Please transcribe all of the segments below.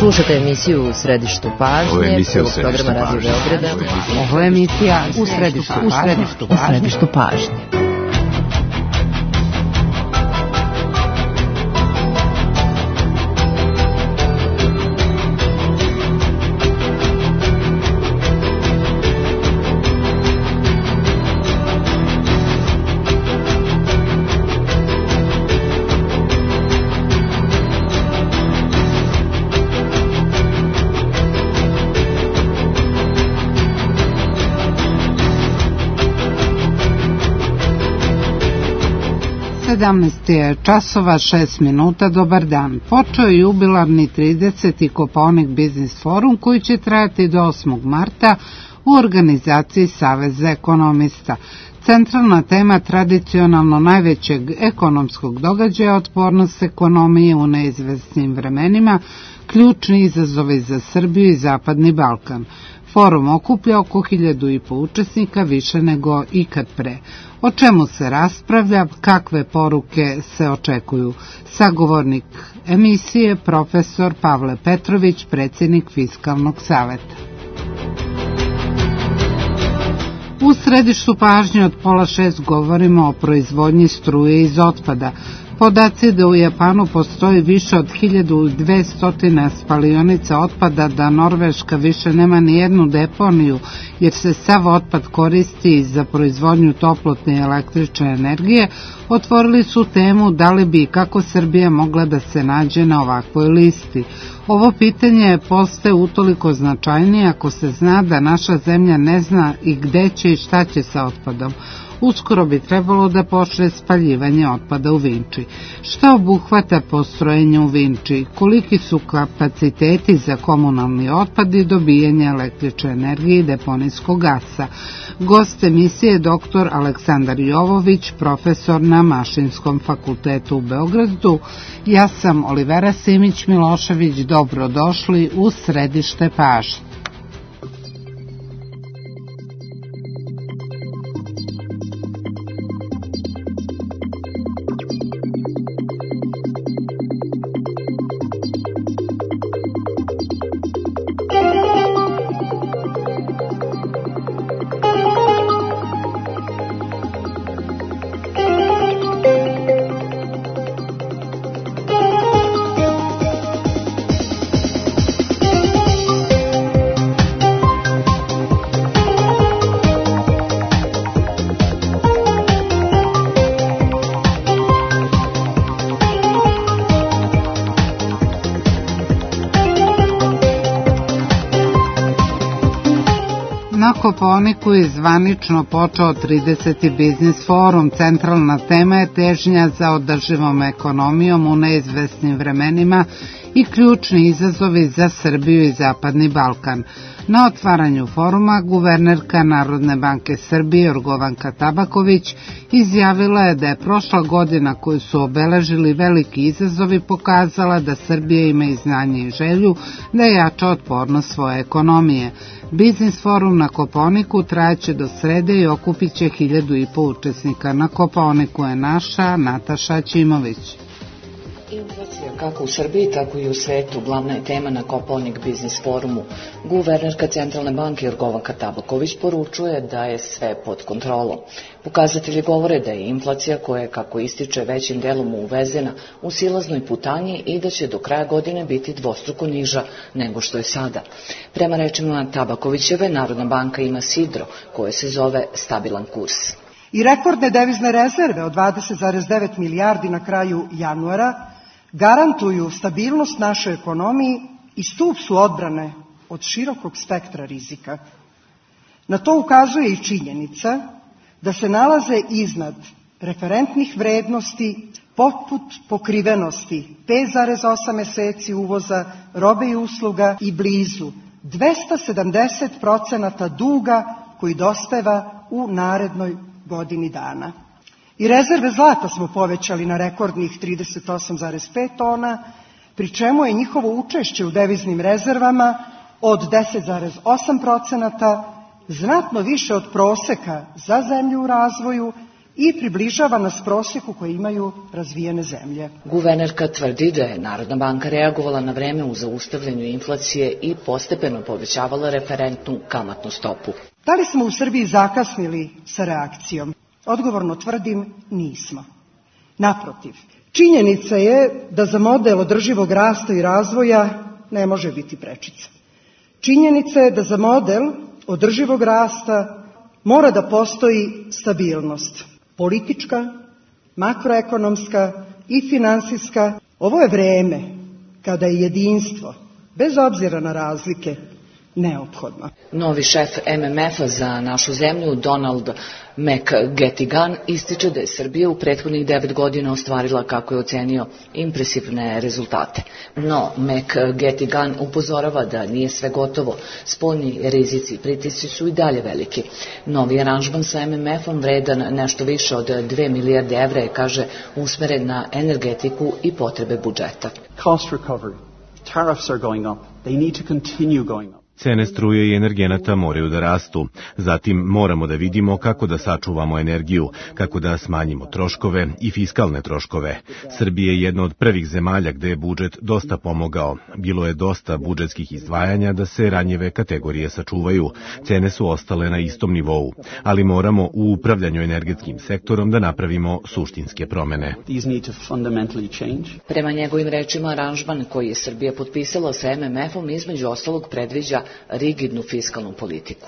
Slušate emisiju U središtu pažnje, programa Radio Beograda. Ovo je emisija U središtu pažnje. Je časova 6 minuta, dobar dan. Počeo je jubilarni 30. Kopaonik Biznis forum koji će trajati do 8. marta u organizaciji Saveza ekonomista. Centralna tema tradicionalno najvećeg ekonomskog događaja otpornost ekonomije u neizvesnim vremenima, ključni izazovi za Srbiju i Zapadni Balkan. Forum okuplja oko 1500 učesnika, više nego ikad pre. O čemu se raspravlja, kakve poruke se očekuju? Sagovornik emisije, profesor Pavle Petrović, predsjednik Fiskalnog saveta. U središtu pažnje od 5:30 govorimo o proizvodnji struje iz otpada. Podaci da u Japanu postoji više od 1200 spalionica otpada, da Norveška više nema ni jednu deponiju jer se sav otpad koristi za proizvodnju toplotne i električne energije, otvorili su temu da li bi i kako Srbija mogla da se nađe na ovakvoj listi. Ovo pitanje postaje utoliko značajnije ako se zna da naša zemlja ne zna i gde će i šta će sa otpadom. Uskoro bi trebalo da počne spaljivanje otpada u Vinči. Šta obuhvata postrojenje u Vinči? Koliki su kapaciteti za komunalni otpad i dobijanje električne energije i deponijskog gasa? Gost emisije je dr. Aleksandar Jovović, profesor na Mašinskom fakultetu u Beogradu. Ja sam Olivera Simić-Milošević, dobrodošli u središte pažnje. Na Kopaoniku je zvanično počeo 30. Biznis forum. Centralna tema je težnja za održivom ekonomijom u neizvesnim vremenima i ključni izazovi za Srbiju i Zapadni Balkan. Na otvaranju foruma guvernerka Narodne banke Srbije Jorgovanka Tabaković izjavila je da je prošla godina koju su obeležili veliki izazovi pokazala da Srbija ima i znanje i želju da jača otpornost svoje ekonomije. Biznis forum na Kopaoniku trajaće do srede i okupit će 1500 učesnika. Na Kopaoniku je naša Nataša Ćimović. Inflacija kako u Srbiji, tako i u svetu glavna je tema na Kopaonik Biznis forumu. Guvernerka Centralne banke Jorgovanka Tabaković poručuje da je sve pod kontrolom. Pokazatelji govore da je inflacija koja je, kako ističe, većim delom uvezena u silaznoj putanji i da će do kraja godine biti dvostruko niža nego što je sada. Prema rečima Tabakovićeve, Narodna banka ima sidro koje se zove stabilan kurs. I rekordne devizne rezerve od 20,9 milijardi na kraju januara garantuju stabilnost našoj ekonomiji i stup su odbrane od širokog spektra rizika. Na to ukazuje i činjenica da se nalaze iznad referentnih vrednosti poput pokrivenosti 5,8 meseci uvoza robe i usluga i blizu 270% duga koji dospeva u narednoj godini dana. I rezerve zlata smo povećali na rekordnih 38,5 tona, pri čemu je njihovo učešće u deviznim rezervama od 10,8% znatno više od proseka za zemlju u razvoju i približava nas prosjeku koje imaju razvijene zemlje. Guvernerka tvrdi da je Narodna banka reagovala na vreme u zaustavljanju inflacije i postepeno povećavala referentnu kamatnu stopu. Da li smo u Srbiji zakasnili sa reakcijom? Odgovorno tvrdim, nismo. Naprotiv, činjenica je da za model održivog rasta i razvoja ne može biti prečica. Činjenica je da za model održivog rasta mora da postoji stabilnost, politička, makroekonomska i finansijska. Ovo je vreme kada je jedinstvo, bez obzira na razlike, neophodno. Novi šef MMF-a za našu zemlju, Donald McGettigan, ističe da je Srbija u prethodnih 9 godina ostvarila, kako je ocenio, impresivne rezultate. No, McGettigan upozorava da nije sve gotovo. Spoljni rizici i pritisci su i dalje veliki. Novi aranžman sa MMF-om vredan nešto više od 2 milijarde evra je, kaže, usmeren na energetiku i potrebe budžeta. Cost recovery. Tariffs are going up. They need to continue going up. Cene struje i energenata moraju da rastu. Zatim moramo da vidimo kako da sačuvamo energiju, kako da smanjimo troškove i fiskalne troškove. Srbija je jedna od prvih zemalja gde je budžet dosta pomogao. Bilo je dosta budžetskih izdvajanja da se ranjive kategorije sačuvaju. Cene su ostale na istom nivou, ali moramo u upravljanju energetskim sektorom da napravimo suštinske promene. Prema njegovim rečima, aranžman koji je Srbija potpisala sa MMF-om između ostalog predviđa rigidnu fiskalnu politiku.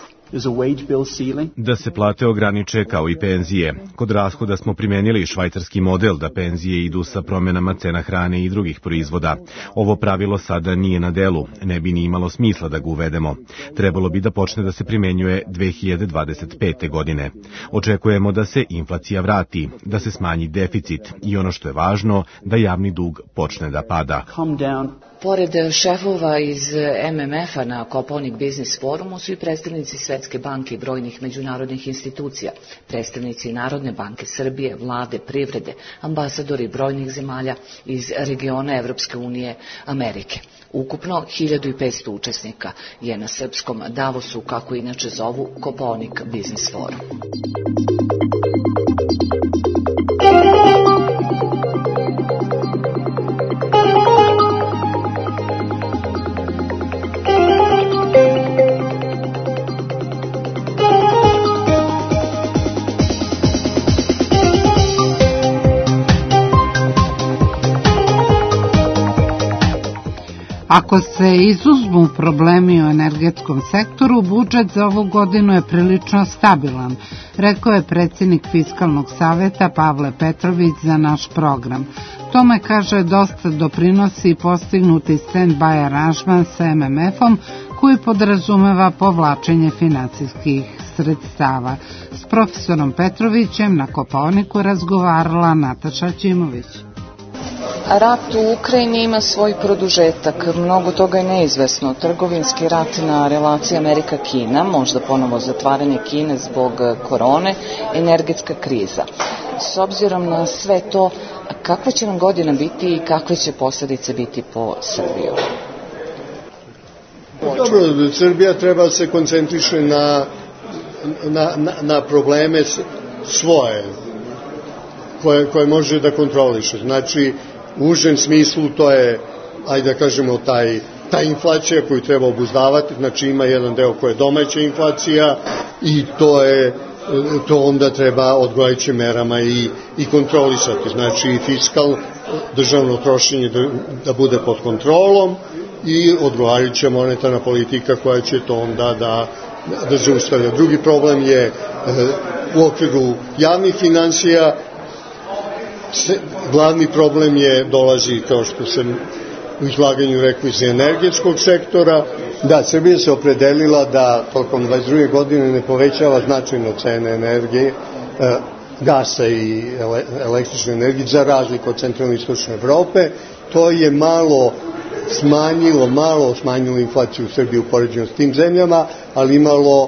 Da se plate ograniče kao i penzije. Kod rashoda smo primenili švajcarski model da penzije idu sa promenama cena hrane i drugih proizvoda. Ovo pravilo sada nije na delu, ne bi ni imalo smisla da ga uvedemo. Trebalo bi da počne da se primenjuje 2025. godine. Očekujemo da se inflacija vrati, da se smanji deficit i ono što je važno, da javni dug počne da pada. Pored šefova iz MMF-a na Kopaonik Biznis forumu su i predstavnici Svetske banke i brojnih međunarodnih institucija, predstavnici Narodne banke Srbije, vlade, privrede, ambasadori brojnih zemalja iz regiona Evropske unije, Amerike. Ukupno 1500 učesnika je na srpskom Davosu, kako inače zovu, Kopaonik Biznis forum. Ako se izuzmu problemi u energetskom sektoru, budžet za ovu godinu je prilično stabilan, rekao je predsjednik Fiskalnog saveta Pavle Petrović za naš program. Tome, kaže, dosta doprinosi postignuti stand-by aranžman sa MMF-om koji podrazumeva povlačenje financijskih sredstava. S profesorom Petrovićem na Kopaoniku razgovarala Nataša Ćimović. Rat u Ukrajini ima svoj produžetak, mnogo toga je neizvesno. Trgovinski rat na relaciji Amerika-Kina, možda ponovo zatvaranje Kine zbog korone, energetska kriza. S obzirom na sve to, kakva će nam godina biti i kakve će posljedice biti po Srbiju? Dobro, Srbija treba se koncentriše na probleme svoje, koje može da kontroliše. Znači, u užem smislu to je, ajde da kažemo, ta inflacija koju treba obuzdavati, znači ima jedan deo koja je domaća inflacija i to onda treba odgovarajućim merama i kontrolisati. Znači, državno trošenje da bude pod kontrolom i odgovarajuća monetarna politika koja će to onda da zaustavlja. Drugi problem je u okviru javnih finansija. Glavni problem dolazi, kao što sam u izlaganju rekao, iz energetskog sektora. Da, Srbija se opredelila da tokom 22. godine ne povećava značajno cene energije, gasa i električne energije, za razliku od centralne i istočne Evrope. To je malo smanjilo inflaciju u Srbiji u poređenju s tim zemljama, ali imalo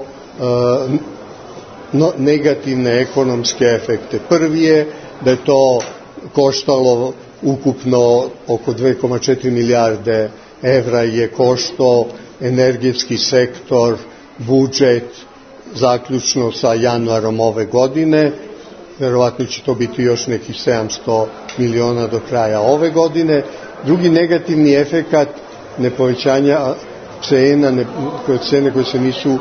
negativne ekonomske efekte. Prvi je da je to koštalo ukupno oko 2,4 milijarde evra je koštao energetski sektor, budžet zaključno sa januarom ove godine verovatno će to biti još nekih 700 miliona do kraja ove godine. Drugi negativni efekat nepovećanja cene koje se nisu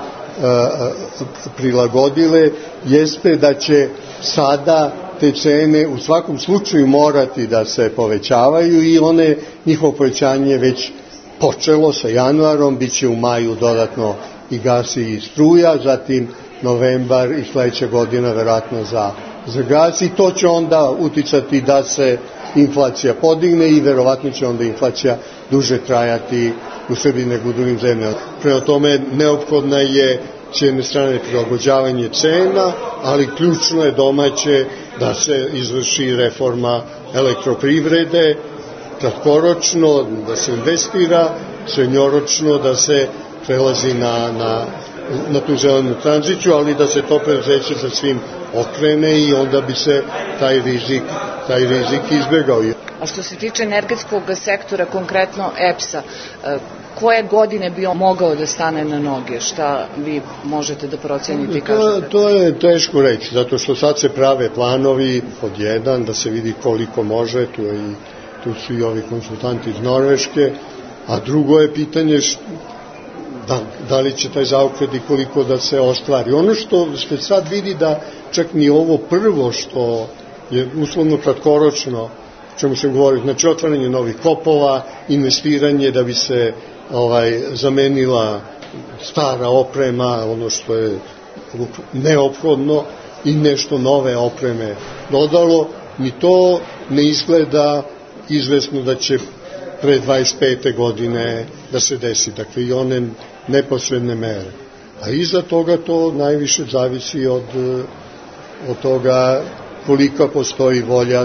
prilagodile jeste da će sada te cene u svakom slučaju morati da se povećavaju i njihovo povećanje već počelo sa januarom, bit će u maju dodatno i gas i struja, zatim novembar i sledeća godina verovatno za gas i to će onda uticati da se inflacija podigne i verovatno će onda inflacija duže trajati u Srbiji nego u drugim zemljama. Prema tome neophodna je s jedne strane prilagođavanje cena, ali ključno je domaće da se izvrši reforma elektroprivrede, kratkoročno da se investira, srednjoročno da se prelazi na tu zelenu tranziciju, ali da se to preduzeće sa svim okrene i onda bi se taj rizik izbegao. A što se tiče energetskog sektora, konkretno EPS-a, koje godine bi on mogao da stane na noge? Šta vi možete da procenite i kažete? To je teško reći, zato što sad se prave planovi pod jedan, da se vidi koliko može, tu su i ovi konsultanti iz Norveške, a drugo je pitanje da li će taj zaokret i koliko da se ostvari. Ono što se sad vidi da čak ni ovo prvo što je uslovno kratkoročno, o čemu se govori, znači otvaranje novih kopova, investiranje da bi se zamenila stara oprema, ono što je neophodno i nešto nove opreme dodalo, ni to ne izgleda izvesno da će pre 25. godine da se desi, dakle i one neposredne mere. A iza toga to najviše zavisi od toga kolika postoji volja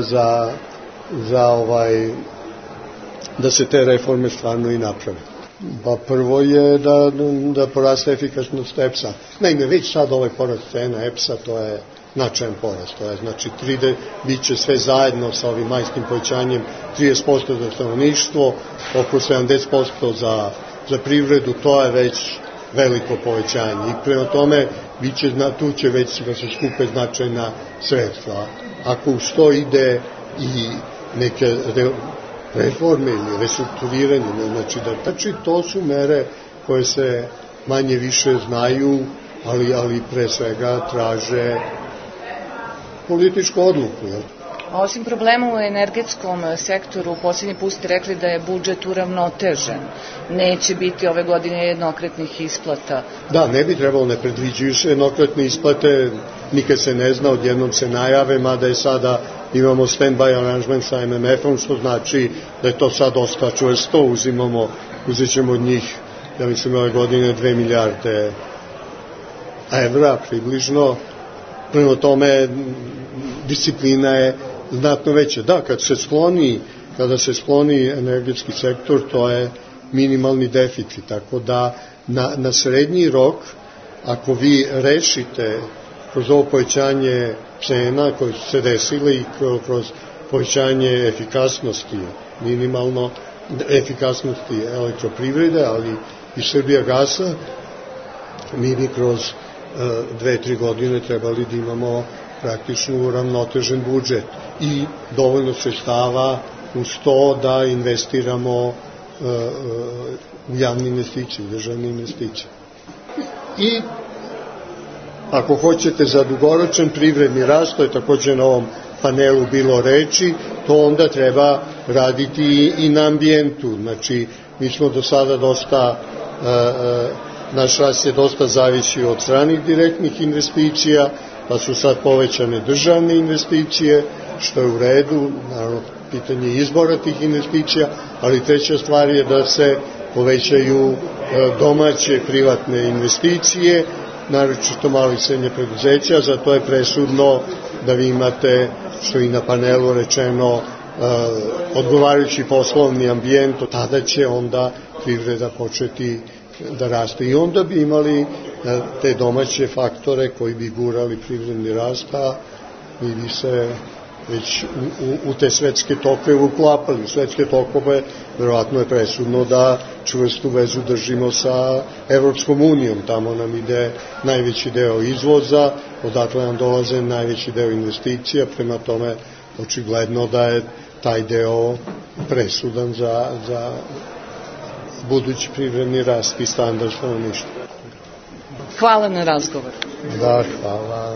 da se te reforme stvarno i naprave. Pa prvo je da poraste efikasnost EPS-a. Naime, već sad ovaj porast cena EPS-a, to je značajan porast. To je, znači, bit će sve zajedno sa ovim majskim povećanjem 30% za stanovništvo, oko 70% za privredu, to je već veliko povećanje. I prema tome, tu će već da se skupe značajna sredstva. Ako uz to ide i neke reforme ili restrukturiranje, znači to su mere koje se manje više znaju, ali pre svega traže političku odluku. Osim problema u energetskom sektoru, posljednji put ste rekli da je budžet uravnotežen. Neće biti ove godine jednokratnih isplata. Da, ne bi trebalo, ne predviđuju se jednokratne isplate, nikad se ne zna, odjednom se najave, mada je sada imamo stand-by aranžment sa MMF-om, što znači da je to sad dosta čvrsto, uzet ćemo od njih, ja mislim, ove godine 2 milijarde evra približno. Prema tome, disciplina je znatno veća. Da, kada se skloni energetski sektor, to je minimalni deficit, tako da na srednji rok, ako vi rešite kroz ovo povećanje cena koje su se desile i kroz povećanje efikasnosti, minimalno efikasnosti elektroprivrede, ali i Srbijagasa, mi bi kroz 2-3 godine trebali da imamo praktično uravnotežen budžet i dovoljno sredstava uz to da investiramo u javne investicije, državne investicije. I ako hoćete za dugoročan privredni rast, to je takođe na ovom panelu bilo reči, to onda treba raditi i na ambijentu. Znači, mi smo do sada naš rast je dosta zavisi od stranih direktnih investicija, pa su sad povećane državne investicije, što je u redu, naravno pitanje izbora tih investicija, ali treća stvar je da se povećaju domaće privatne investicije, naročito malih i srednjih preduzeća, zato je presudno da vi imate, što i na panelu rečeno, odgovarajući poslovni ambijent, tada će onda privreda početi da raste i onda bi imali te domaće faktore koji bi gurali privredni rast, a mi bi se već u te svetske tokove uklapali. U svetske tokove verovatno je presudno da čvrstu vezu držimo sa Evropskom unijom. Tamo nam ide najveći deo izvoza, odatle nam dolaze najveći deo investicija, prema tome očigledno da je taj deo presudan za budući privredni rast i standard stanovništva. Hvala na razgovor. Da, hvala.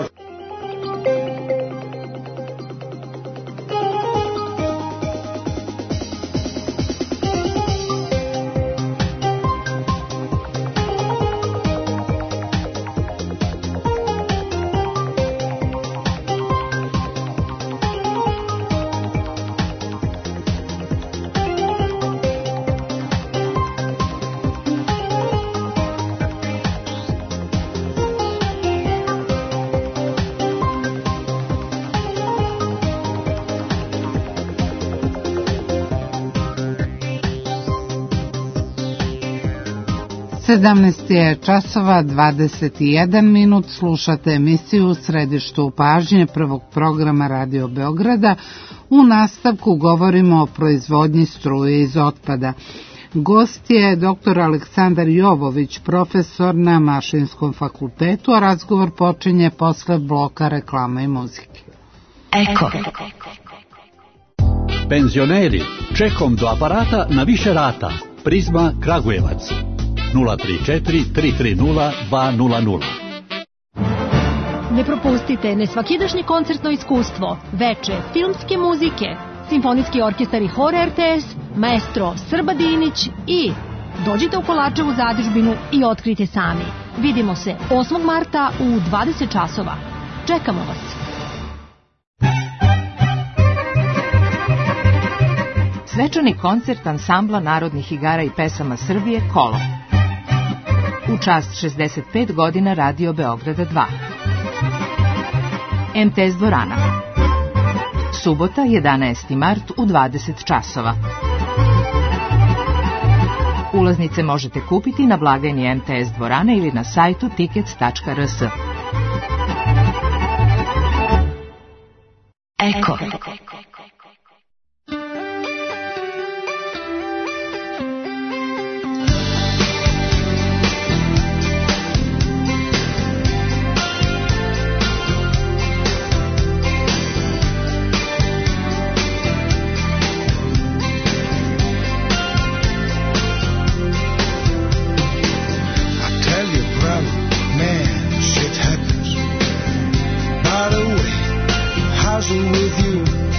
časova 21 minut, slušate emisiju U središtu pažnje prvog programa Radio Beograda. U nastavku govorimo o proizvodnji struje iz otpada. Gost je dr. Aleksandar Jovović, profesor na Mašinskom fakultetu, a razgovor počinje posle bloka reklama i muzike. Eko. Penzioneri, čekom do aparata na više rata. Prizma Kragujevac. 034 330 200. Ne propustite nesvakidašnje koncertno iskustvo, veče filmske muzike, simfonijski orkestar i hor RTS, maestro Srba Dinić i dođite u Kolačevu zadužbinu i otkrite sami. Vidimo se 8. marta u 20 časova. Čekamo vas. Svečani koncert ansambla narodnih igara i pesama Srbije Kolo. U čast 65 godina Radio Beograda 2. MTS dvorana. Subota 11. mart u 20 časova. Ulaznice možete kupiti na blagajni MTS dvorane ili na sajtu tickets.rs. Eko. With you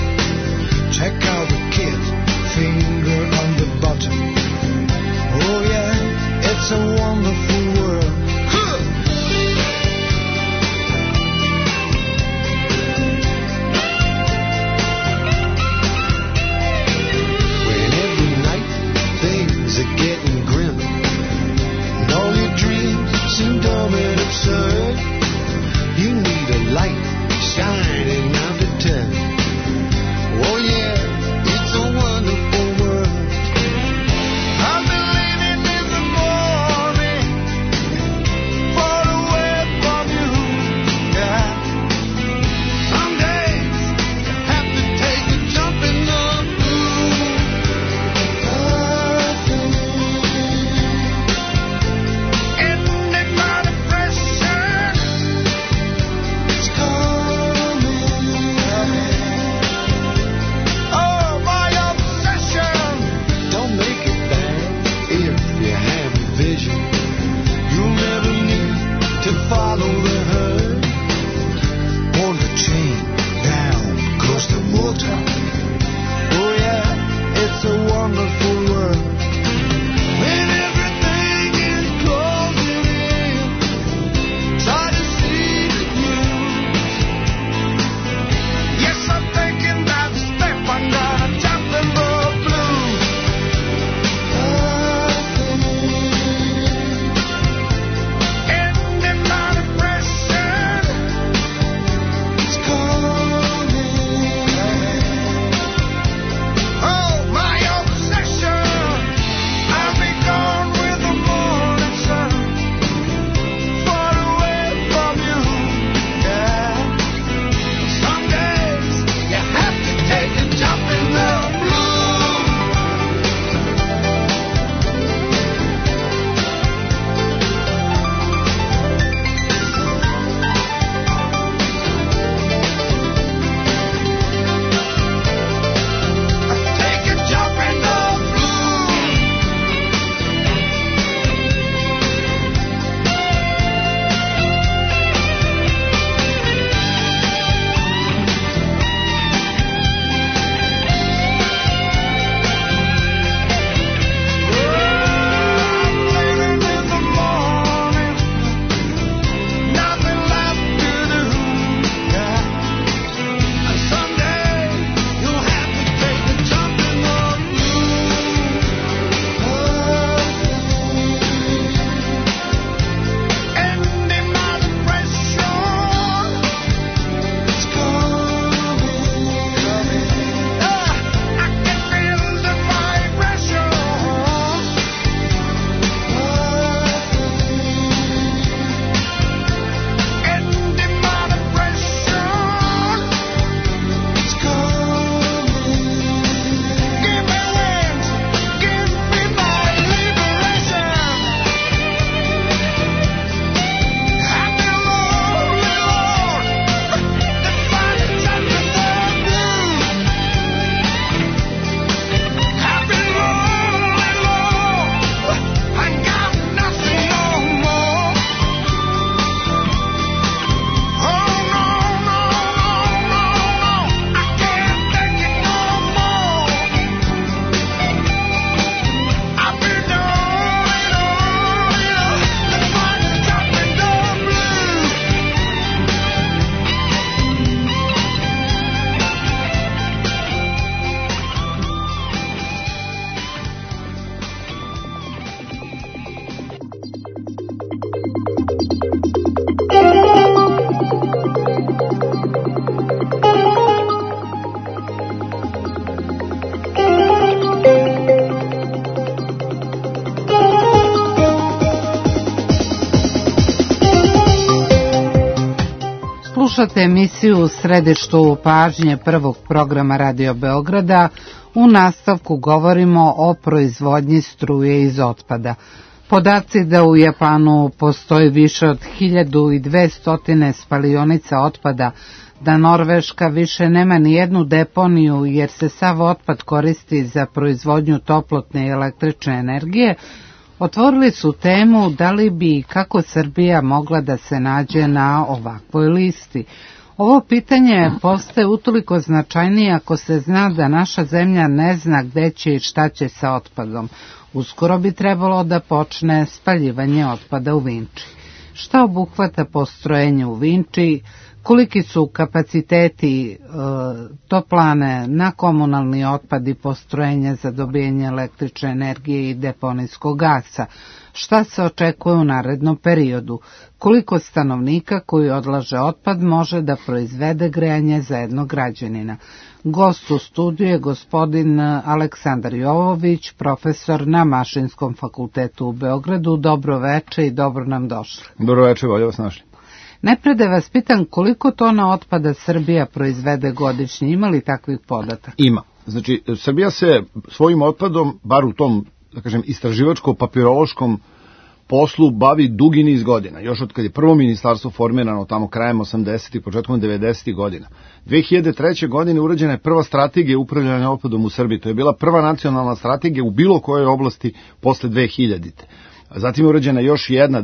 Slušate emisiju U središtu pažnje prvog programa Radio Beograda. U nastavku govorimo o proizvodnji struje iz otpada. Podaci da u Japanu postoji više od 1200 spalionica otpada, da Norveška više nema ni jednu deponiju jer se sav otpad koristi za proizvodnju toplotne i električne energije, otvorili su temu da li bi i kako Srbija mogla da se nađe na ovakvoj listi. Ovo pitanje postaje utoliko značajnije ako se zna da naša zemlja ne zna gde će i šta će sa otpadom. Uskoro bi trebalo da počne spaljivanje otpada u Vinči. Šta obuhvata postrojenje u Vinči? Koliki su kapaciteti toplane na komunalni otpad i postrojenja za dobijanje električne energije i deponijskog gasa? Šta se očekuje u narednom periodu? Koliko stanovnika koji odlaže otpad može da proizvede grejanje za jednog građanina? Gost u studiju je gospodin Aleksandar Jovović, profesor na Mašinskom fakultetu u Beogradu. Dobro veče i dobro nam došli. Dobro veče, bolje vas našli. Najpre da vas pitam koliko tona otpada Srbija proizvede godišnje, ima li takvih podataka? Ima. Znači, Srbija se svojim otpadom, bar u tom, da kažem, istraživačko-papirološkom poslu bavi dugi niz godina. Još od kad je prvo ministarstvo formirano tamo krajem 80. i početkom 90. godina. 2003. godine urađena je prva strategija upravljanja otpadom u Srbiji. To je bila prva nacionalna strategija u bilo kojoj oblasti posle 2000. Zatim je urađena još jedna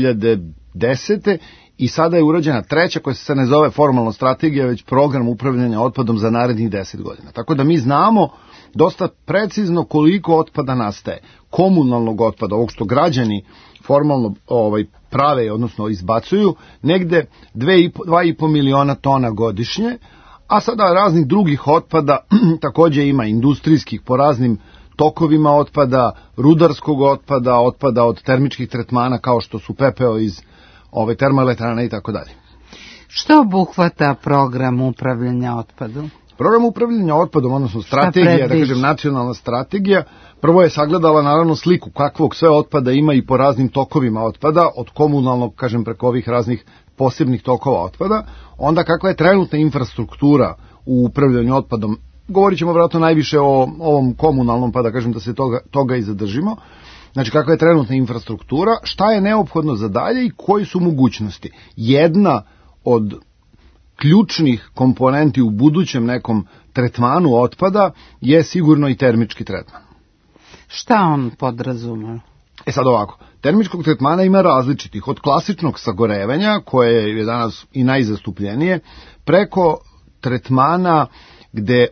2010. I sada je urađena treća koja se ne zove formalno strategija, već program upravljanja otpadom za narednih 10 godina. Tako da mi znamo dosta precizno koliko otpada nastaje. Komunalnog otpada, ovog što građani formalno prave, odnosno izbacuju, negde 2,5 miliona tona godišnje, a sada raznih drugih otpada takođe ima industrijskih po raznim tokovima otpada, rudarskog otpada, otpada od termičkih tretmana kao što su pepeo iz termoelektrana i tako dalje. Što obuhvata program upravljanja otpadom? Program upravljanja otpadom, odnosno strategija, da kažem nacionalna strategija, prvo je sagledala naravno sliku kakvog sve otpada ima i po raznim tokovima otpada, od komunalnog, kažem, preko ovih raznih posebnih tokova otpada, onda kakva je trenutna infrastruktura u upravljanju otpadom. Govorit ćemo vjerojatno najviše o ovom komunalnom, pa da kažem da se toga i zadržimo. Znači, kakva je trenutna infrastruktura, šta je neophodno za dalje i koji su mogućnosti. Jedna od ključnih komponenti u budućem nekom tretmanu otpada je sigurno i termički tretman. Šta on podrazumeva? Sad ovako, termičkog tretmana ima različitih, od klasičnog sagorevanja, koje je danas i najzastupljenije, preko tretmana gde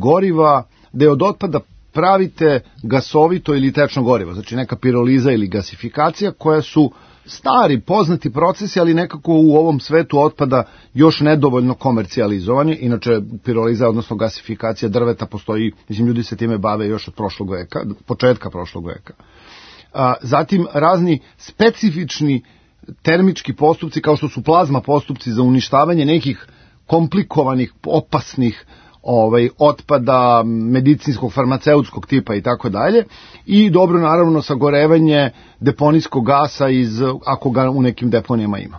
od otpada pravite gasovito ili tečno gorivo, znači neka piroliza ili gasifikacija, koja su stari, poznati procesi, ali nekako u ovom svetu otpada još nedovoljno komercijalizovani. Inače, piroliza, odnosno gasifikacija drveta postoji, mislim, ljudi se time bave još od prošlog veka, početka prošlog veka. Zatim, razni specifični termički postupci, kao što su plazma postupci za uništavanje nekih komplikovanih, opasnih otpada medicinskog, farmaceutskog tipa i tako dalje, i dobro naravno sagorevanje deponijskog gasa ako ga u nekim deponijama ima.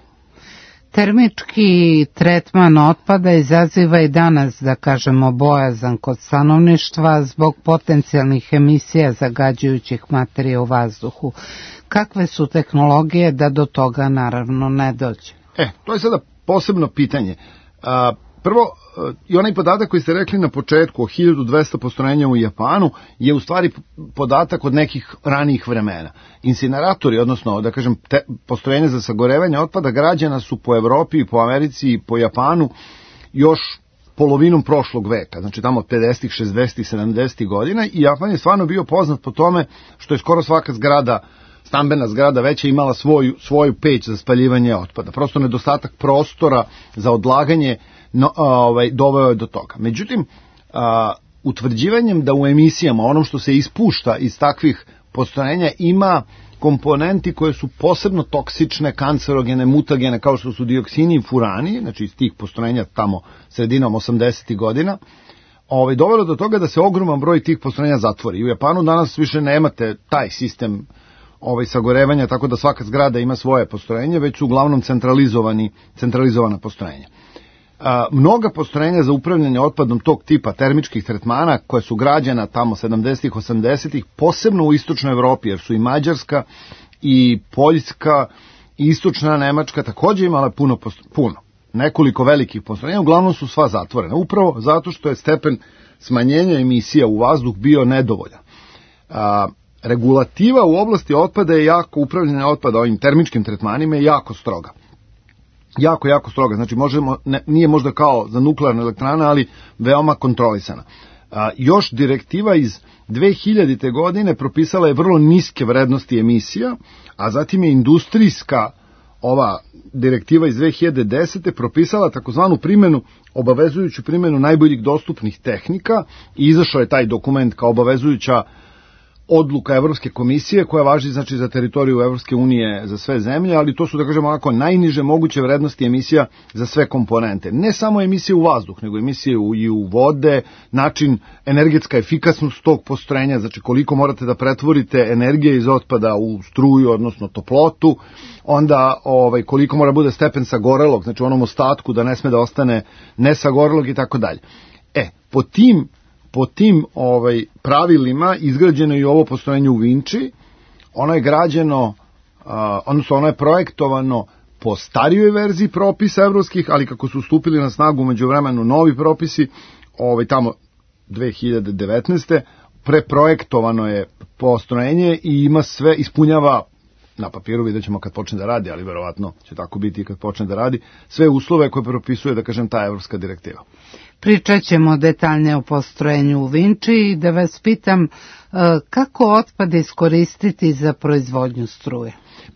Termički tretman otpada izaziva i danas, da kažemo, bojazan kod stanovništva zbog potencijalnih emisija zagađujućih materija u vazduhu. Kakve su tehnologije da do toga naravno ne dođe? To je sada posebno pitanje. Prvo, i onaj podatak koji ste rekli na početku o 1200 postrojenja u Japanu je u stvari podatak od nekih ranijih vremena. Incineratori, odnosno da kažem postrojenja za sagorevanje otpada građana su po Evropi, po Americi i po Japanu još polovinom prošlog veka, znači tamo od 50-ih, 60-ih, 70-ih godina, i Japan je stvarno bio poznat po tome što je skoro svaka zgrada, stambena zgrada veća, imala svoju peć za spaljivanje otpada. Prosto nedostatak prostora za odlaganje doveo je do toga. Međutim, utvrđivanjem da u emisijama, onom što se ispušta iz takvih postrojenja, ima komponenti koje su posebno toksične, kancerogene, mutagene, kao što su dioksini i furani, znači iz tih postrojenja tamo sredinom 80. godina, dovelo do toga da se ogroman broj tih postrojenja zatvori. U Japanu danas više nemate taj sistem sagorevanja, tako da svaka zgrada ima svoje postrojenje, već su uglavnom centralizovana postrojenja. mnoga postrojenja za upravljanje otpadom tog tipa termičkih tretmana koje su građena tamo 70-ih, 80-ih, posebno u istočnoj Evropi, jer su i Mađarska i Poljska i istočna Nemačka takođe imala puno, nekoliko velikih postrojenja, uglavnom su sva zatvorena, upravo zato što je stepen smanjenja emisija u vazduh bio nedovoljan. Regulativa u oblasti otpada je jako, upravljanje otpada ovim termičkim tretmanima je jako stroga. Jako stroga, znači nije možda kao za nuklearne elektrane, ali veoma kontrolisana. Još direktiva iz 2000. godine propisala je vrlo niske vrednosti emisija, a zatim je industrijska ova direktiva iz 2010. propisala takozvanu obavezujuću primjenu najboljih dostupnih tehnika i izašao je taj dokument kao obavezujuća odluka Evropske komisije koja važi znači za teritoriju Evropske unije za sve zemlje, ali to su da kažemo onako najniže moguće vrednosti emisija za sve komponente. Ne samo emisije u vazduh, nego emisije i u vode, način energetska efikasnost tog postrojenja, znači koliko morate da pretvorite energije iz otpada u struju, odnosno toplotu, onda koliko mora bude stepen sagorelog, znači u onom ostatku da ne sme da ostane nesagorelog i tako dalje. Po tim pravilima izgrađeno je i ovo postrojenje u Vinči. Ono je građeno, ono je projektovano po starijoj verziji propisa evropskih, ali kako su stupili na snagu međuvremenu novi propisi, tamo 2019. preprojektovano je postrojenje i ima sve, ispunjava, na papiru vidjet ćemo kad počne da radi, ali verovatno će tako biti i kad počne da radi, sve uslove koje propisuje, da kažem, ta evropska direktiva. Pričat ćemo detaljnije o postrojenju u Vinči i da vas pitam kako otpad iskoristiti za proizvodnju struje?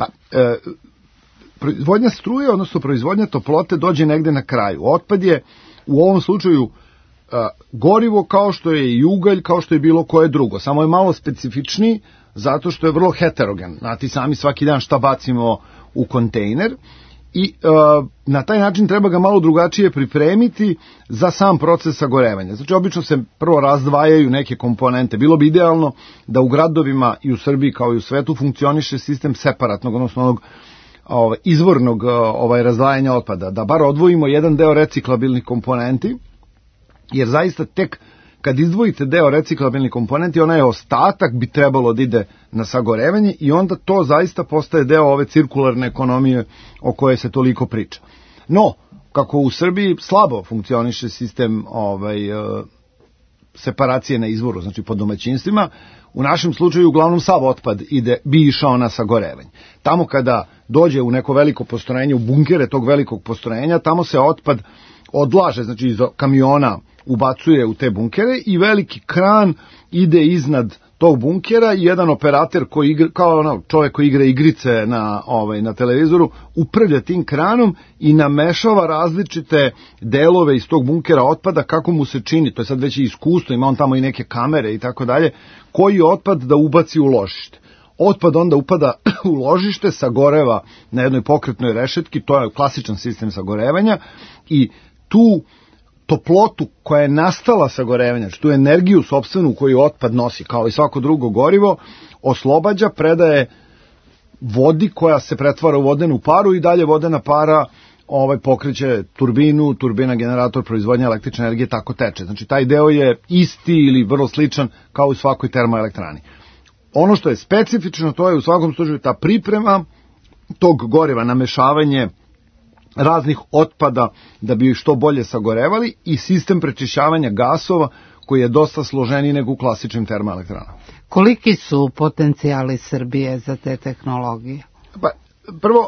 Proizvodnja struje, odnosno proizvodnja toplote dođe negde na kraju. Otpad je u ovom slučaju gorivo kao što je i ugalj, kao što je bilo koje drugo. Samo je malo specifičniji zato što je vrlo heterogen. Znate sami svaki dan šta bacimo u kontejner. I na taj način treba ga malo drugačije pripremiti za sam proces sagorevanja. Znači, obično se prvo razdvajaju neke komponente. Bilo bi idealno da u gradovima i u Srbiji kao i u svetu funkcioniše sistem separatnog, odnosno onog izvornog razdvajanja otpada. Da bar odvojimo jedan deo reciklabilnih komponenti, jer zaista tek kad izdvojite deo reciklabilnih komponenti, onaj ostatak bi trebalo da ide na sagorevanje i onda to zaista postaje deo ove cirkularne ekonomije o kojoj se toliko priča. No, kako u Srbiji slabo funkcioniše sistem separacije na izvoru, znači po domaćinstvima, u našem slučaju uglavnom sav otpad bi išao na sagorevanje. Tamo kada dođe u neko veliko postrojenje, u bunkere tog velikog postrojenja, tamo se otpad odlaže, znači iz kamiona ubacuje u te bunkere i veliki kran ide iznad tog bunkera i jedan operator koji igra, kao čovjek koji igra igrice na televizoru, upravlja tim kranom i namešava različite delove iz tog bunkera otpada kako mu se čini, to je sad već i iskustvo, ima on tamo i neke kamere i tako dalje, koji otpad da ubaci u ložište. Otpad onda upada u ložište, sagoreva na jednoj pokretnoj rešetki, to je klasičan sistem sagorevanja i tu toplotu koja je nastala sagorevanja, tu energiju sopstvenu koju otpad nosi, kao i svako drugo gorivo, oslobađa, predaje vodi koja se pretvara u vodenu paru i dalje vodena para pokreće turbinu, turbina generator proizvodnje električne energije, tako teče. Znači taj deo je isti ili vrlo sličan kao u svakoj termoelektrani. Ono što je specifično, to je u svakom slučaju ta priprema tog goriva, namešavanje raznih otpada da bi što bolje sagorevali i sistem prečišćavanja gasova koji je dosta složeniji nego u klasičnim termoelektranama. Koliki su potencijali Srbije za te tehnologije? Prvo,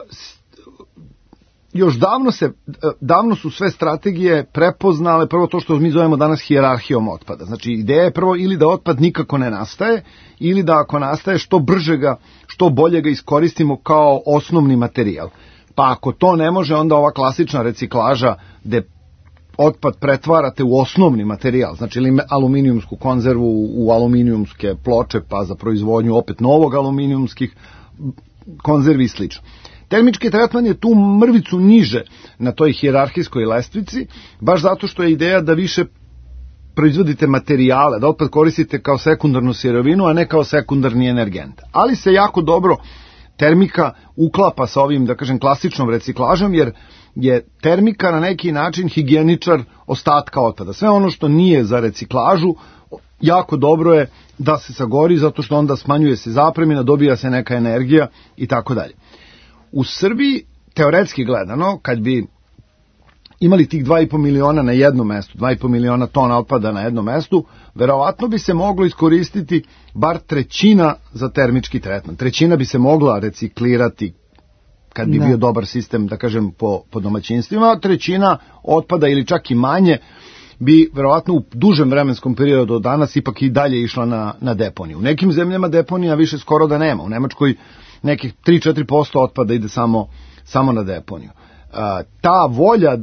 još davno su sve strategije prepoznale prvo to što mi zovemo danas hijerarhijom otpada. Znači ideja je prvo ili da otpad nikako ne nastaje ili da ako nastaje što brže ga, što bolje ga iskoristimo kao osnovni materijal. Pa ako to ne može, onda ova klasična reciklaža gde otpad pretvarate u osnovni materijal, znači ili aluminijumsku konzervu u aluminijumske ploče, pa za proizvodnju opet novog aluminijumskih konzervi i slično. Termički tretman je tu mrvicu niže na toj hijerarhijskoj lestvici, baš zato što je ideja da više proizvodite materijale, da otpad koristite kao sekundarnu sirovinu, a ne kao sekundarni energent. Ali se jako dobro termika uklapa sa ovim, da kažem, klasičnom reciklažom, jer je termika na neki način higijeničar ostatka otpada. Sve ono što nije za reciklažu, jako dobro je da se sagori, zato što onda smanjuje se zapremina, dobija se neka energija i tako dalje. U Srbiji, teoretski gledano, kad bi imali tih 2,5 miliona na jednom mestu, 2,5 miliona tona otpada na jednom mestu, verovatno bi se moglo iskoristiti bar trećina za termički tretman. Trećina bi se mogla reciklirati kad bi bio dobar sistem, da kažem, po domaćinstvima, a trećina otpada ili čak i manje bi verovatno u dužem vremenskom periodu od danas ipak i dalje išla na deponiju. U nekim zemljama deponija više skoro da nema. U Nemačkoj nekih 3-4% otpada ide samo na deponiju. Ta volja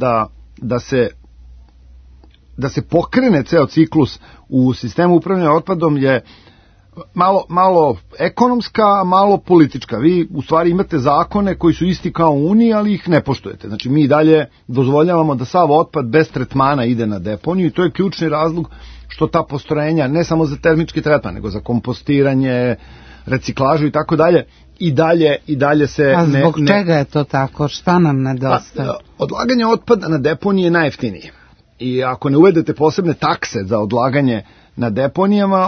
da se pokrene ceo ciklus u sistemu upravljanja otpadom je malo ekonomska, malo politička. Vi u stvari imate zakone koji su isti kao u Uniji, ali ih ne poštujete. Znači mi dalje dozvoljavamo da sav otpad bez tretmana ide na deponiju i to je ključni razlog što ta postrojenja, ne samo za termički tretman, nego za kompostiranje, reciklažu i tako dalje, i dalje se a zbog čega je to tako? Šta nam nedostaje? Odlaganje otpada na deponiji je najjeftinije. I ako ne posebne takse za odlaganje na deponijama,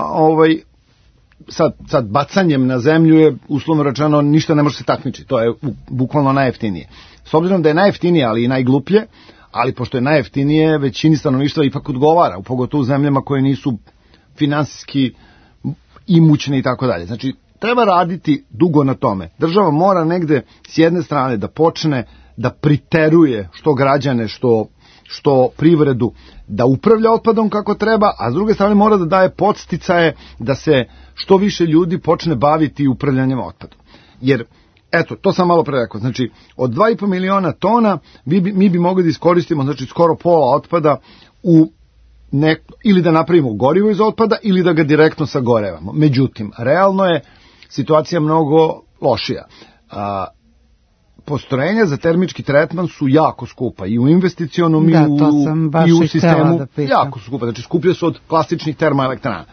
sad bacanjem na zemlju je, uslovno rečeno, ništa ne može se takmičiti. To je bukvalno najjeftinije. S obzirom da je najjeftinije, ali i najgluplje, ali pošto je najjeftinije, većini stanovništva ipak odgovara, pogotovo u zemljama koje nisu finansijski imućne i tako dalje. Znači, treba raditi dugo na tome. Država mora negde s jedne strane da počne da priteruje što građane, što privredu, da upravlja otpadom kako treba, a s druge strane mora da daje podsticaje da se što više ljudi počne baviti upravljanjem otpadom. Jer, eto, to sam malo pre rekao, znači od 2,5 miliona tona mi bi mogli da iskoristimo, znači skoro pola otpada ili da napravimo gorivo iz otpada ili da ga direktno sagorevamo. Međutim, realno je situacija mnogo lošija. Postrojenja za termički tretman su jako skupa i u investicionom i u sistemu jako skupa, znači skuplje su od klasičnih termoelektrana.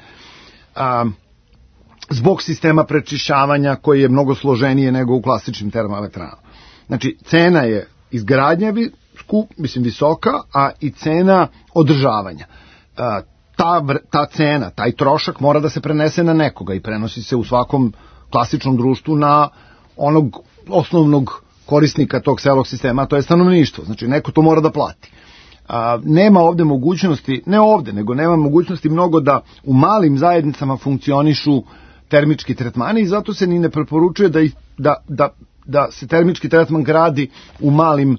Zbog sistema prečišćavanja koji je mnogo složenije nego u klasičnim termoelektranama. Znači, cena je izgradnja visoka, a i cena održavanja. Ta cena, taj trošak mora da se prenese na nekoga i prenosi se u svakom klasičnom društvu na onog osnovnog korisnika tog celog sistema, a to je stanovništvo. Znači, neko to mora da plati. Nema ovde mogućnosti, ne ovde, nego nema mogućnosti mnogo da u malim zajednicama funkcionišu termički tretmani i zato se ni ne preporučuje da se termički tretman gradi u malim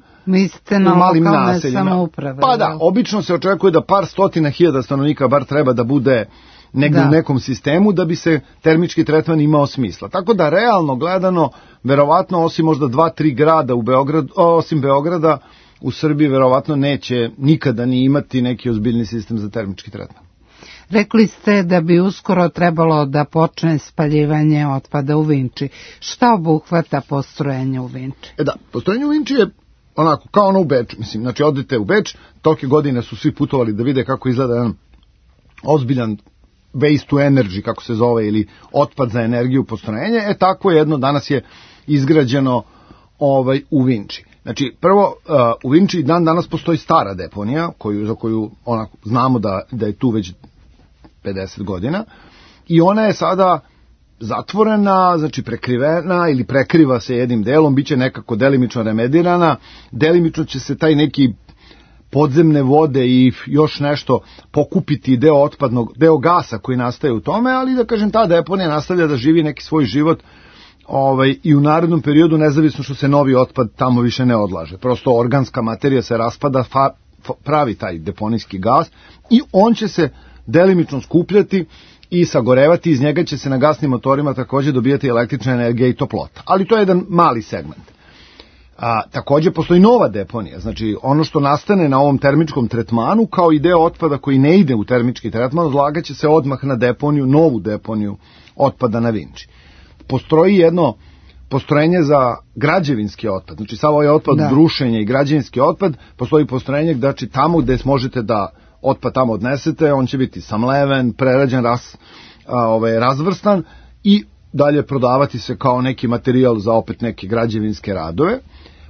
naseljima. Pa da, obično se očekuje da par stotina hiljada stanovnika bar treba da bude negdje u nekom sistemu da bi se termički tretman imao smisla. Tako da, realno gledano, verovatno, osim možda 2-3 grada osim Beograda, u Srbiji verovatno neće nikada ni imati neki ozbiljni sistem za termički tretman. Rekli ste da bi uskoro trebalo da počne spaljivanje otpada u Vinči. Šta obuhvata postrojenje u Vinči? Postrojenje u Vinči je onako, kao ono u Beču. Mislim, znači, odite u Beč, tolike godine su svi putovali da vide kako izgleda jedan ozbiljan waste to energy, kako se zove, ili otpad za energiju postrojenje. Tako je jedno, danas je izgrađeno u Vinči. Znači, prvo, u Vinči danas postoji stara deponija, za koju onako znamo da je tu već 50 godina, i ona je sada zatvorena, znači prekrivena ili prekriva se jednim delom, bit će nekako delimično remedirana, delimično će se taj neki podzemne vode i još nešto pokupiti deo gasa koji nastaje u tome, ali da kažem, ta deponija nastavlja da živi neki svoj život i u narednom periodu, nezavisno što se novi otpad tamo više ne odlaže. Prosto organska materija se raspada, pravi taj deponijski gas i on će se delimično skupljati i sagorevati, iz njega će se na gasnim motorima također dobijati električna energija i toplota. Ali to je jedan mali segment. Također postoji nova deponija, znači ono što nastane na ovom termičkom tretmanu kao i deo otpada koji ne ide u termički tretman, odlagaće se odmah na deponiju, novu deponiju otpada na Vinči. Postoji jedno postrojenje za građevinski otpad, znači sav ovaj otpad brušenja i građevinski otpad, postoji postrojenje, znači tamo gde možete da otpad tamo odnesete, on će biti samleven, prerađen, razvrstan i dalje prodavati se kao neki materijal za opet neke građevinske radove.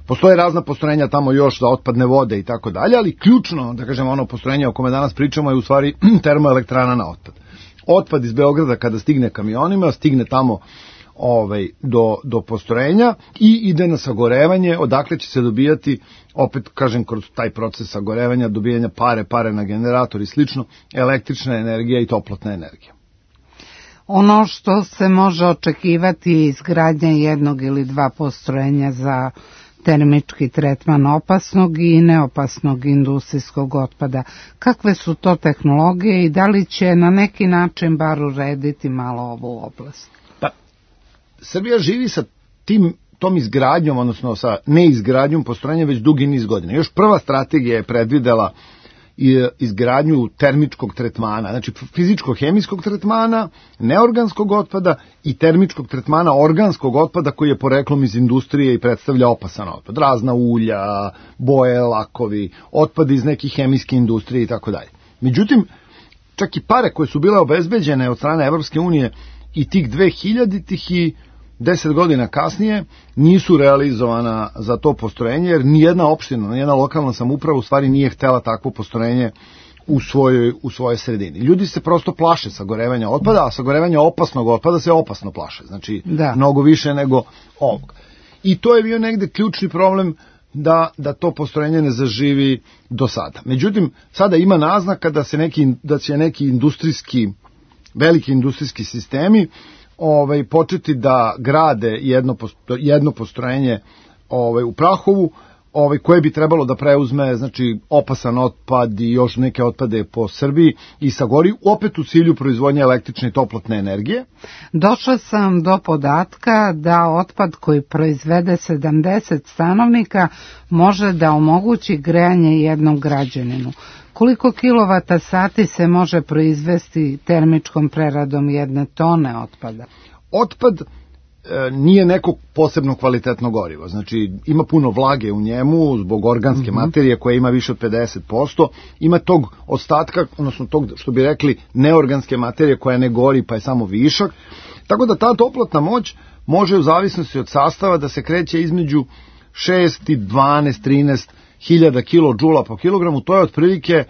Postoje razna postrojenja tamo još za otpadne vode i tako dalje, ali ključno, da kažemo, ono postrojenje o kome danas pričamo je u stvari termoelektrana na otpad. Otpad iz Beograda kada stigne kamionima, stigne tamo do postrojenja i ide na sagorevanje, odakle će se dobijati, opet kažem, kroz taj proces sagorevanja, dobijanja pare na generator i slično, električna energija i toplotna energija. Ono što se može očekivati je izgradnja jednog ili dva postrojenja za termički tretman opasnog i neopasnog industrijskog otpada. Kakve su to tehnologije i da li će na neki način bar urediti malo ovu oblast? Pa, Srbija živi sa tom izgradnjom, odnosno sa neizgradnjom postrojenja već dugi niz godina. Još prva strategija je predvidela izgradnju termičkog tretmana, znači fizičko-hemijskog tretmana, neorganskog otpada i termičkog tretmana organskog otpada koji je poreklom iz industrije i predstavlja opasan otpad. Razna ulja, boje, lakovi, otpad iz nekih hemijske industrije i tako dalje. Međutim, čak i pare koje su bile obezbeđene od strane Evropske unije i tih 2000-ih i 10 godina kasnije nisu realizovana za to postrojenje, jer nijedna opština, nijedna lokalna samouprava u stvari nije htela takvo postrojenje u svojoj sredini. Ljudi se prosto plaše sagorevanja otpada, a sagorevanja opasnog otpada se opasno plaše, znači mnogo više nego ovog. I to je bio negde ključni problem da to postrojenje ne zaživi do sada. Međutim, sada ima naznaka da će neki veliki industrijski sistemi početi da grade jedno postrojenje u Prahovu, koje bi trebalo da preuzme, znači, opasan otpad i još neke otpade po Srbiji i sagori, opet u cilju proizvodnje električne i toplotne energije. Došla sam do podatka da otpad koji proizvede 70 stanovnika može da omogući grejanje jednom građaninu. Koliko kilovata sati se može proizvesti termičkom preradom 1 tone otpada? Otpad nije neko posebno kvalitetno gorivo, znači ima puno vlage u njemu zbog organske materije koja ima više od 50%, ima tog ostatka, odnosno tog, što bi rekli, neorganske materije koja ne gori pa je samo višak, tako da ta toplotna moć može u zavisnosti od sastava da se kreće između 6 i 12, 13 hiljada kilodžula po kilogramu. To je otprilike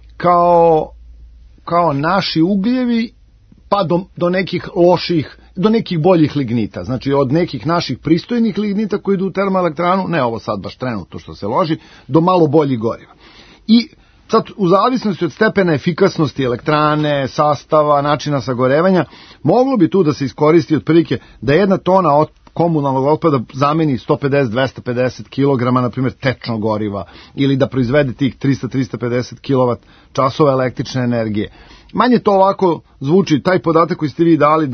kao naši ugljevi pa do nekih loših, do nekih boljih lignita, znači od nekih naših pristojnih lignita koji idu u termoelektranu, ne ovo sad baš trenutno što se loži, do malo boljih goriva. I sad u zavisnosti od stepena efikasnosti elektrane, sastava, načina sagorevanja, moglo bi tu da se iskoristi otprilike da 1 tona od komunalnog otpada zameni 150-250 kg, na primjer, tečnog goriva, ili da proizvede tih 300-350 kWh električne energije. Manje to ovako zvuči, taj podatak koji ste vi dali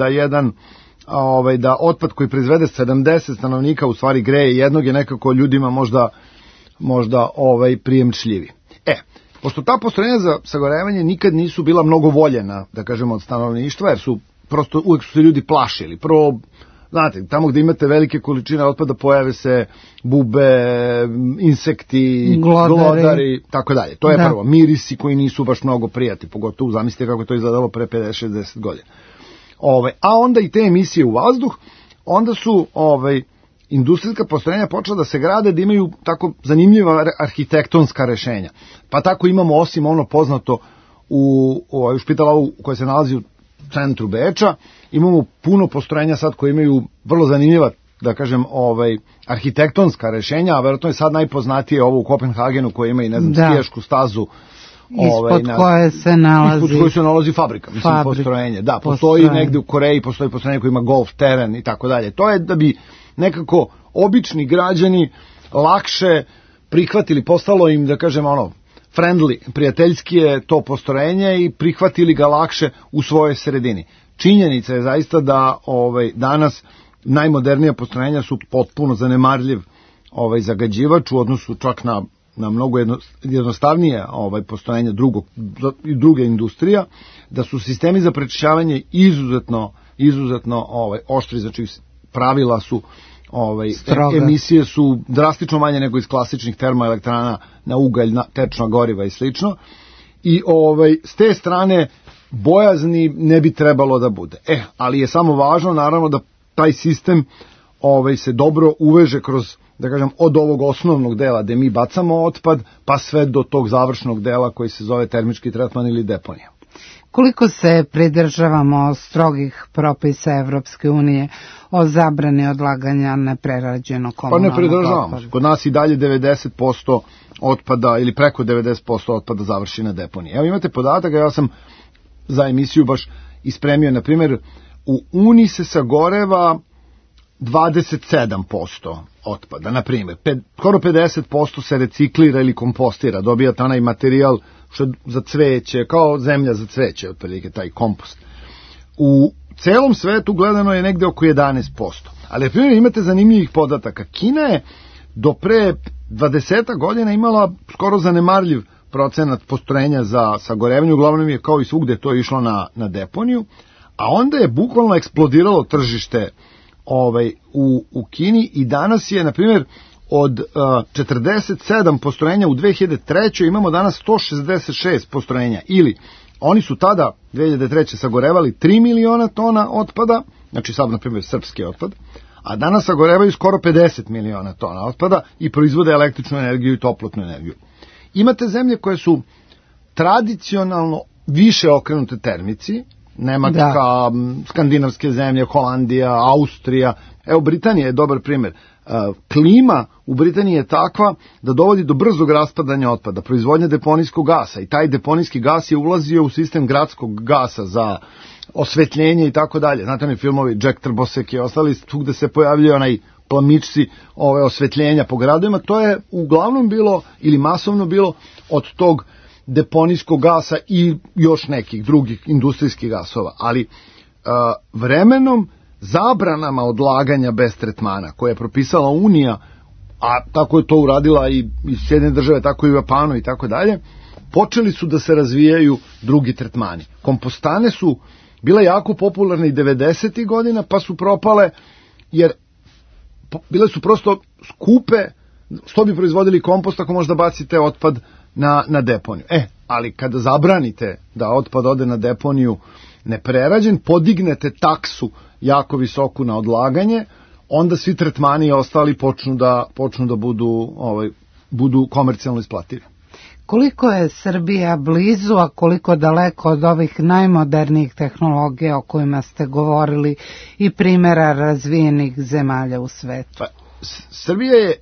da otpad koji proizvede 70 stanovnika u stvari greje jednog je nekako ljudima možda prijemčljivi. Pošto ta postrojenja za sagorevanje nikad nisu bila mnogo voljena, da kažemo, od stanovništva, jer su prosto uvek su se ljudi plašili. Prvo, znate, tamo gde imate velike količine otpada pojave se bube, insekti, glodari, tako dalje. To je prvo. Mirisi koji nisu baš mnogo prijatni, pogotovo zamislite kako to izgledalo pre 50-60 godina. A onda i te emisije u vazduh, onda su industrijska postrojenja počela da se grade da imaju tako zanimljiva arhitektonska rešenja. Pa tako imamo, osim ono poznato u Špitalau koje se nalazi u centru Beča, imamo puno postrojenja sad koje imaju vrlo zanimljiva, da kažem, arhitektonska rešenja, a verovatno je sad najpoznatije ovo u Kopenhagenu koje ima i, ne znam, skijašku stazu ispod koje se nalazi fabrika, mislim, postrojenje. Da, postoji negde u Koreji, postoji postrojenje koje ima golf teren i tako dalje. To je da bi nekako obični građani lakše prihvatili, postalo im, da kažem, friendly, prijateljski je to postrojenje i prihvatili ga lakše u svojoj sredini. Činjenica je zaista da danas najmodernija postrojenja su potpuno zanemarljiv zagađivač u odnosu čak na mnogo jednostavnije postrojenja druge industrija, da su sistemi za prečišćavanje izuzetno oštri, znači pravila su emisije su drastično manje nego iz klasičnih termoelektrana na ugalj, na tečna goriva i slično. I s te strane bojazni ne bi trebalo da bude. Ali je samo važno naravno da taj sistem se dobro uveže kroz da kažem, od ovog osnovnog dela gde mi bacamo otpad, pa sve do tog završnog dela koji se zove termički tretman ili deponija. Koliko se pridržavamo strogih propisa Evropske unije o zabrani odlaganja neprerađenog komunalnog otpada? Pa ne pridržavamo. Kod nas i dalje 90% otpada ili preko 90% otpada završi na deponiji. Evo imate podatak, ja sam za emisiju baš ispremio, na primjer, u Uniji se sagoreva 27% otpada, na primjer. Skoro 50% se reciklira ili kompostira, dobijate onaj materijal što za cveće, kao zemlja za cveće, otprilike taj kompost. U celom svetu gledano je negde oko 11%. Ali, na primjer, imate zanimljivih podataka. Kina je do pre 20 godina imala skoro zanemarljiv procenat postrojenja za sagorevanje, uglavnom je kao i svugde to išlo na deponiju, a onda je bukvalno eksplodiralo tržište u Kini i danas je, na primjer, od 47 postrojenja u 2003. imamo danas 166 postrojenja, ili oni su tada 2003. sagorevali 3 miliona tona otpada, znači sad, na primjer, srpski otpad, a danas sagorevaju skoro 50 miliona tona otpada i proizvode električnu energiju i toplotnu energiju. Imate zemlje koje su tradicionalno više okrenute termici, Nemačka, skandinavske zemlje, Holandija, Austrija, evo Britanija je dobar primjer. Klima u Britaniji je takva da dovodi do brzog raspadanja otpada, proizvodnja deponijskog gasa, i taj deponijski gas je ulazio u sistem gradskog gasa za osvetljenje i tako dalje. Znate oni filmovi Jack Trbosek i ostali, tu gde se pojavljaju onaj plamičci osvetljenja po gradovima, to je uglavnom bilo ili masovno bilo od tog deponijskog gasa i još nekih drugih industrijskih gasova. Ali vremenom, zabranama odlaganja bez tretmana koje je propisala Unija, a tako je to uradila i Sjedinjene države, tako i u Japanu i tako dalje, počeli su da se razvijaju drugi tretmani. Kompostane su bile jako popularne i 90. godina, pa su propale jer bile su prosto skupe. Što bi proizvodili kompost ako možda bacite otpad na deponiju? Ali kada zabranite da otpad ode na deponiju neprerađen, podignete taksu jako visoku na odlaganje, onda svi tretmani i ostali počnu da budu komercijalno isplativi. Koliko je Srbija blizu, a koliko daleko od ovih najmodernijih tehnologija o kojima ste govorili i primjera razvijenih zemalja u svetu? Srbija je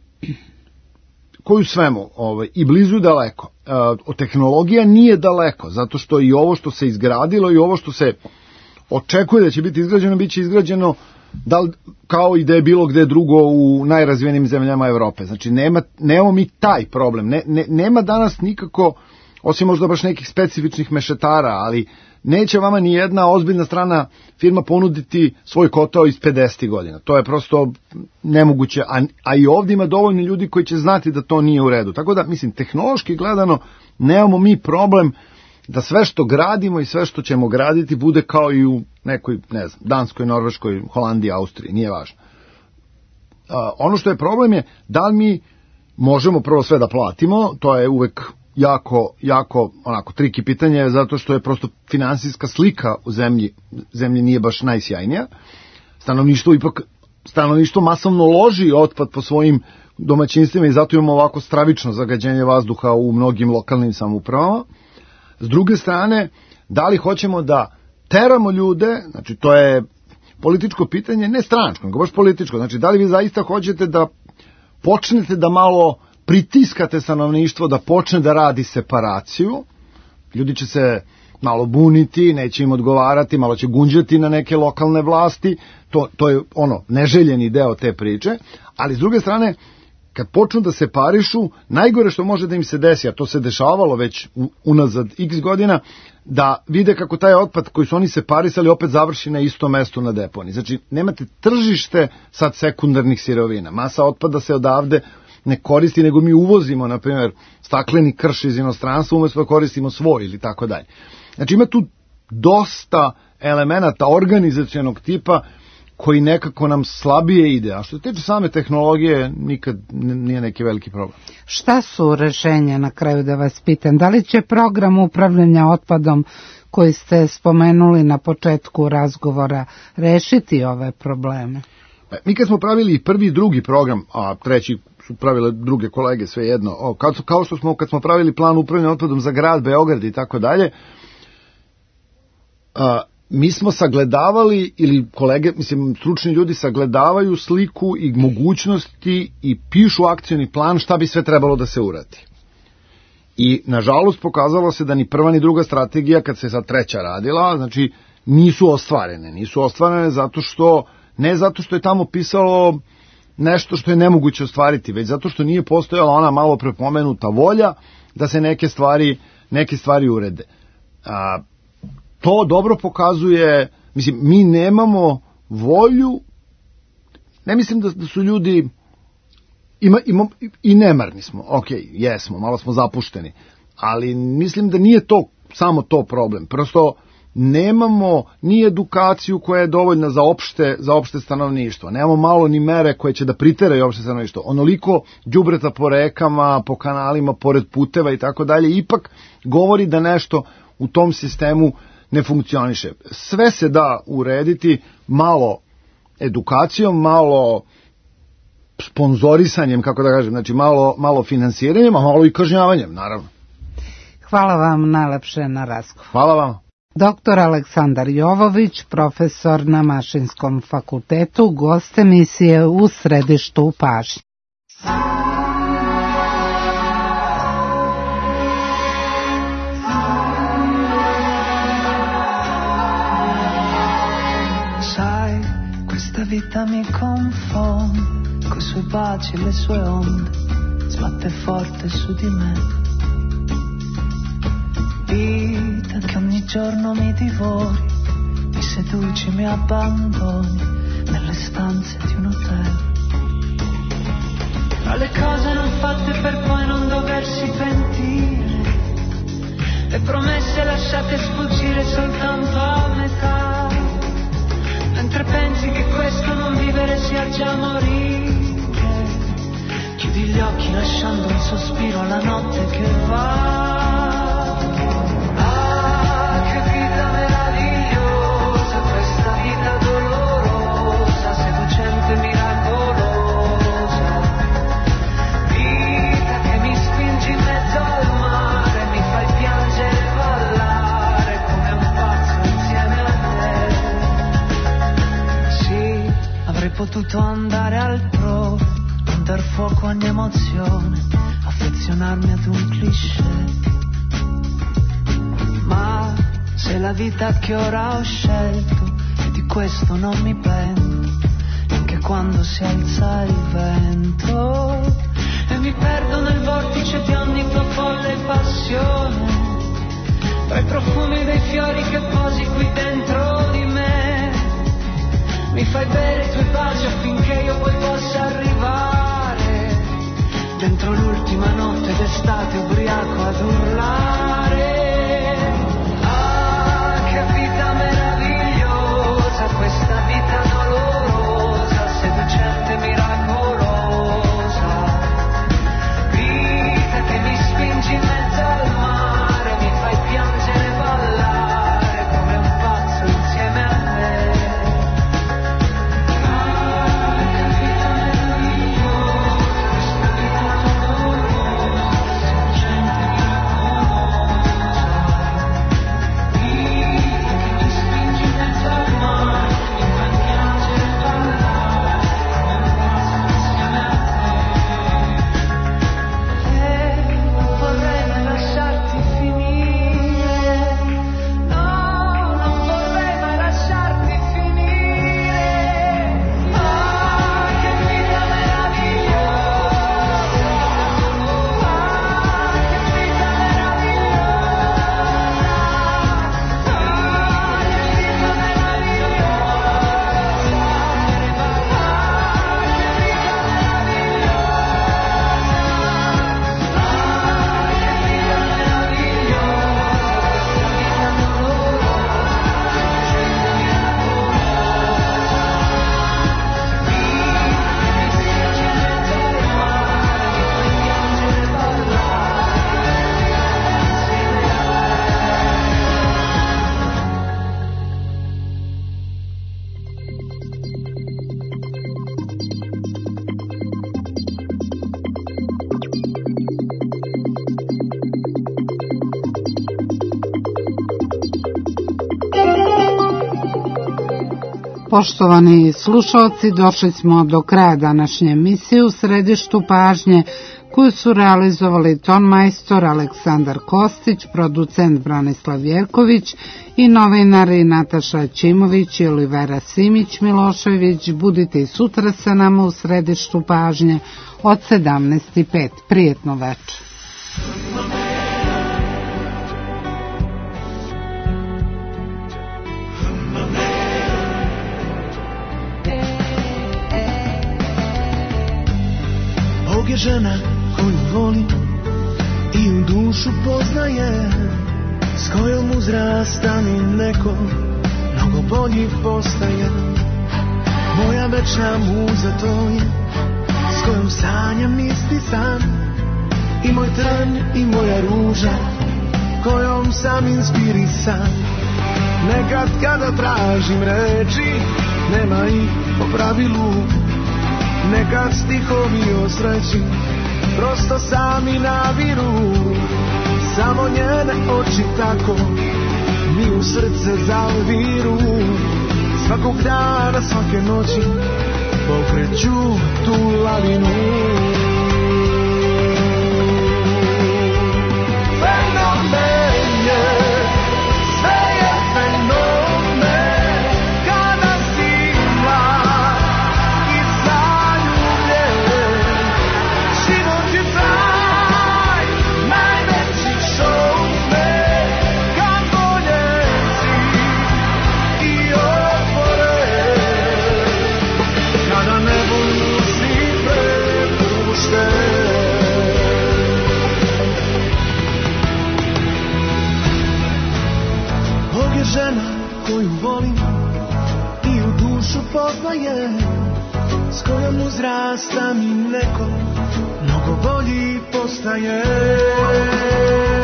koju svemu, i blizu i daleko. Od tehnologija nije daleko, zato što i ovo što se izgradilo i ovo što se očekuje da će biti izgrađeno, bit će izgrađeno kao i da je bilo gde drugo u najrazvijenim zemljama Evrope. Znači, nemamo mi taj problem. Nema danas nikako, osim možda baš nekih specifičnih mešetara, ali neće vama ni jedna ozbiljna strana firma ponuditi svoj kotao iz 50 godina. To je prosto nemoguće, a i ovdje ima dovoljno ljudi koji će znati da to nije u redu. Tako da, mislim, tehnološki gledano, nemamo mi problem da sve što gradimo i sve što ćemo graditi bude kao i u nekoj, ne znam, Danskoj, Norveškoj, Holandiji, Austriji, nije važno. Ono što je problem je da li mi možemo prvo sve da platimo, to je uvek jako onako triki pitanje, zato što je prosto finansijska slika u zemlji nije baš najsjajnija. Stanovništvo masovno loži otpad po svojim domaćinstvima i zato imamo ovako stravično zagađenje vazduha u mnogim lokalnim samoupravama. S druge strane, da li hoćemo da teramo ljude, znači to je političko pitanje, ne stranačko, nego baš političko, znači da li vi zaista hoćete da počnete da malo pritiskate stanovništvo da počne da radi separaciju, ljudi će se malo buniti, neće im odgovarati, malo će gunđati na neke lokalne vlasti, to je neželjeni deo te priče, ali s druge strane, kad počnu da separišu, najgore što može da im se desi, a to se dešavalo već unazad x godina, da vide kako taj otpad koji su oni separisali opet završi na istom mestu na deponiji. Znači, nemate tržište sad sekundarnih sirovina. Masa otpada se odavde ne koristi, nego mi uvozimo, na primjer, stakleni krš iz inostranstva, umjesto da koristimo svoj ili tako dalje. Znači, ima tu dosta elemenata organizacionog tipa koji nekako nam slabije ide, a što se tiče same tehnologije nikad nije neki veliki problem. Šta su rešenja, na kraju da vas pitam? Da li će program upravljanja otpadom koji ste spomenuli na početku razgovora rešiti ove probleme? Mi kad smo pravili prvi i drugi program, a treći su pravile druge kolege, svejedno, kao što smo, kad smo pravili plan upravljanja otpadom za grad Beograd i tako dalje, mi smo sagledavali, ili kolege, mislim, stručni ljudi sagledavaju sliku i mogućnosti i pišu akcioni plan šta bi sve trebalo da se uradi. I, nažalost, pokazalo se da ni prva ni druga strategija, kad se sad treća radila, znači, nisu ostvarene. Nisu ostvarene zato što, ne zato što je tamo pisalo nešto što je nemoguće ostvariti, već zato što nije postojala ona malo prepomenuta volja da se neke stvari urede. To dobro pokazuje, mislim, mi nemamo volju, ne mislim da su ljudi, i nemarni smo, jesmo, malo smo zapušteni, ali mislim da nije to samo to problem, prosto nemamo ni edukaciju koja je dovoljna za opšte stanovništvo, nemamo malo ni mere koje će da priteraju opšte stanovništvo, onoliko đubreta po rekama, po kanalima, pored puteva i tako dalje, ipak govori da nešto u tom sistemu ne funkcioniše. Sve se da urediti malo edukacijom, malo sponzorisanjem, kako da kažem, znači malo finansiranjem, a malo i kažnjavanjem, naravno. Hvala vam najlepše na razgovor. Hvala vam. Doktor Aleksandar Jovović, profesor na Mašinskom fakultetu, gost emisije U središtu pažnje. Questa vita mi confonde, coi suoi baci e le sue onde, sbatte forte su di me. Vita che ogni giorno mi divori, mi seduci, mi abbandoni nelle stanze di un hotel. Tra le cose non fatte per poi non doversi pentire, le promesse lasciate sfuggire soltanto a metà. Mentre pensi che questo non vivere sia già morire, chiudi gli occhi lasciando un sospiro alla notte che va. Ah, che vita meravigliosa, questa vita dolorosa, seducente, miracolosa. Vita che mi spingi in mezzo al mare, mi fai piangere e ballare come un pazzo insieme a te. Avrei potuto andare altrove, non dar fuoco a ogni emozione, affezionarmi ad un cliché. Ma se la vita che ora ho scelto, e di questo non mi pento, anche quando si alza il vento, e mi perdo nel vortice di ogni tua folle passione, tra i profumi dei fiori che posi qui dentro di me. Mi fai bere i tuoi baci affinché io poi possa arrivare dentro l'ultima notte d'estate ubriaco ad urlare. Ah, che vita meravigliosa, questa vita dolorosa, seducente, miracolosa. Vita che mi spingi in mezzo al mare, mi fai piangere e ballare come un pazzo insieme a me. Poštovani slušalci, došli smo do kraja današnje emisije U središtu pažnje, koju su realizovali tonmajstor Aleksandar Kostić, producent Branislav Jerković i novinari Nataša Ćimović i Olivera Simić-Milošević. Budite i sutra sa nama U središtu pažnje od 17:05. Prijetno večer. Bog je žena koju volim i u dušu poznaje, s kojom uzrasta mi neko mnogo bolji postaje. Moja večna muza to je, s kojom sanjam isti san, i moj tran i moja ruža, kojom sam inspirisan. Nekad kada tražim reči, nema ih po pravilu, nekad stihovi o sreći prosto sami naviru. Samo njene oči tako mi u srce zaviru. Svakog dana, svake noći pokreću tu lavinu. Fenomen je, sve je fenomen, kada si mlad i zaljubljen. Život je taj, najveći showman, kad voljen si i otvoren, kada nebu si prepušten. Bog je žena koju volim i u dušu poznaje, s kojom uzrasta mi neko mnogo bolji postaje.